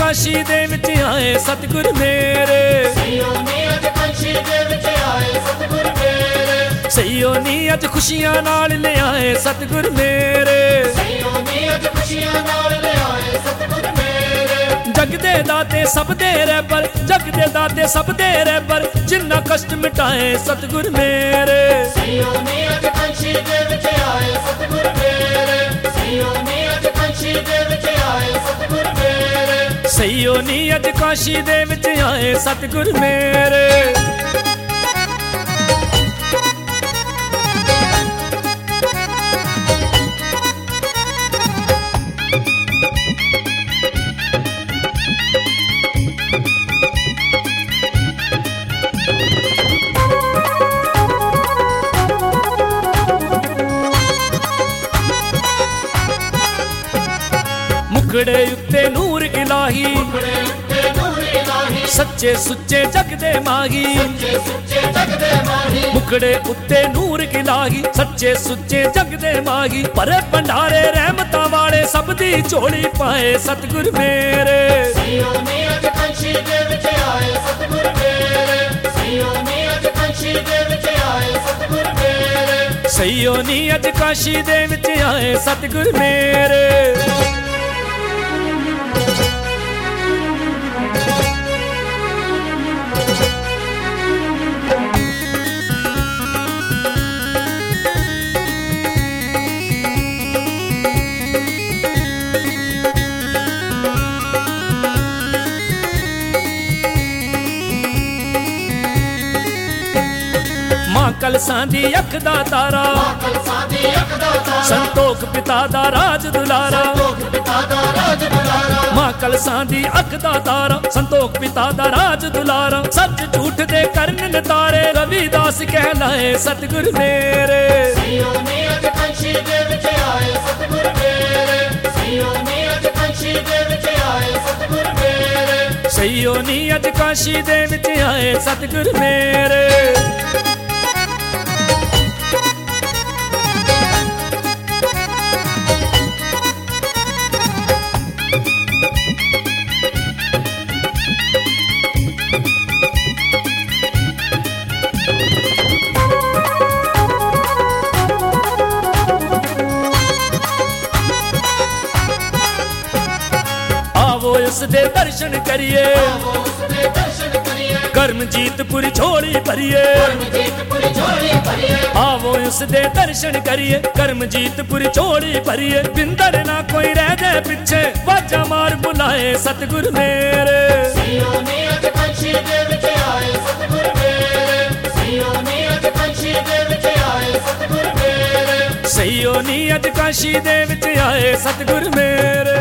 काशी दे विच आए सतगुर मेरे। सईयो नी अज काशी दे विच आए सतगुर मेरे। सईयो नी अज खुशियां नाल ले आए सतगुर मेरे। सईयो नी अज खुशियां नाल ले आए सतगुर मेरे। जग दे दाते सब दे रहबर, जग दे दाते सब दे रहबर, जिन्ना कष्ट मिटाए सतगुर मेरे। सईयो नी अज काशी दे विच आए सतगुर मेरे। सईयो नी अज काशी दे विच आए सतगुर मेरे। सईयो नी अज काशी दे विच आए सतगुर मेरे। मुखड़े उत्ते नूर इलाही, मुखड़े उत्ते नूर इलाही, सच्चे सुच्चे जग दे माही। सच्चे सुच्चे जग दे माही। मुखड़े उत्ते नूर इलाही, सच्चे सुच्चे जग दे माही। परे भंडारे रहमतां वाले सब दी झोली पाए सतगुर मेरे। सईयो नी अज काशी दे विच आए सतगुर मेरे। सईयो नी अज काशी दे विच आए सतगुर मेरे। सईयो नी अज काशी दे विच आए सतगुर मेरे। कलसां दी अख दा तारा, कलसां दी अख दा तारा, संतोख पिता दा राज दुलारा। संतोख पिता दा राज दुलारा। मां कलसां दी अख दा तारा, संतोख पिता दा राज दुलारा। सच झूठ दे करन नतारे, रविदास कहलाए सतगुर मेरे। सईयो नी अज काशी दे विच आए सतगुर मेरे। सईयो नी अज काशी दे विच आए सतगुर मेरे। सईयो नी अज काशी दे विच आए सतगुर मेरे। उसदे दर्शन करिए, उसदे दर्शन करिए, करमजीतपुर झोली भरिए। करमजीतपुर झोली भरिए। आवो उसदे दर्शन करिए, करमजीतपुर झोली भरिए। बिंदर ना कोई रह जाए पीछे, वाजा मार बुलाए सतगुर मेरे। सईयो नी अज काशी दे विच आए सतगुर मेरे। सईयो नी अज काशी दे विच आए सतगुर मेरे। सईयो नी अज काशी दे विच आए सतगुर मेरे।